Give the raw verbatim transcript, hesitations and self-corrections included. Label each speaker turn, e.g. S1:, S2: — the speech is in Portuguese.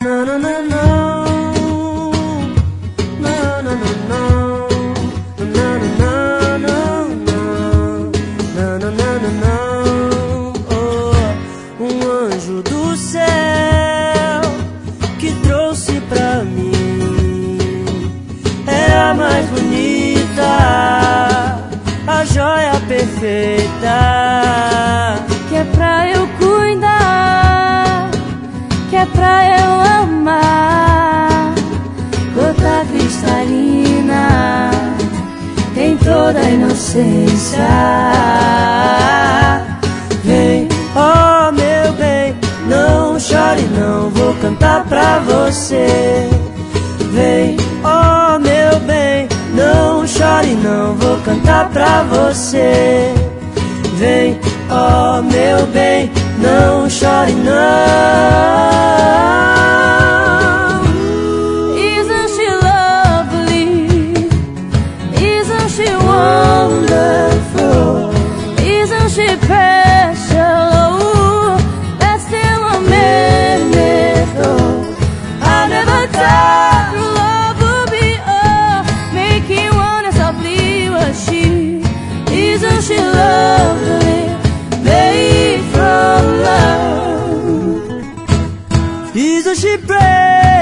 S1: No, no, no, no. No, no, no, no. No, no, no, no, no. No, no, no, no, no. Oh, um anjo do céu que trouxe pra mim é a mais bonita, a joia perfeita,
S2: que é pra eu cuidar, que é pra eu amar. Gota cristalina, tem toda a inocência.
S1: Vem, oh meu bem, não chore não, vou cantar pra você. Vem, oh meu bem, não chore não, vou cantar pra você. Vem, oh meu bem, não chore não.
S2: Isn't she lovely? Isn't she wonderful? Isn't she special? That's still a minute though. I never thought love would be all make you wanna softly was she. Isn't she lovely? Made from love.
S1: Isn't she brave?